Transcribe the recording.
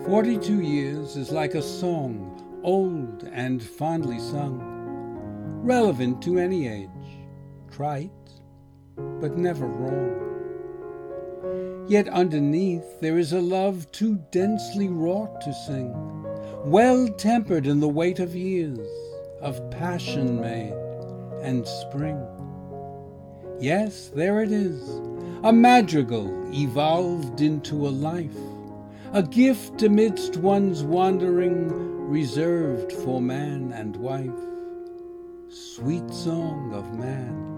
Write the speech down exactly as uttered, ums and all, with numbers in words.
Forty-two years is like a song, old and fondly sung, relevant to any age, trite, but never wrong. Yet underneath there is a love too densely wrought to sing, well tempered in the weight of years, of passion made and spring. Yes, there it is, a madrigal evolved into a life, a gift amidst one's wandering, reserved for man and wife. Sweet song of man.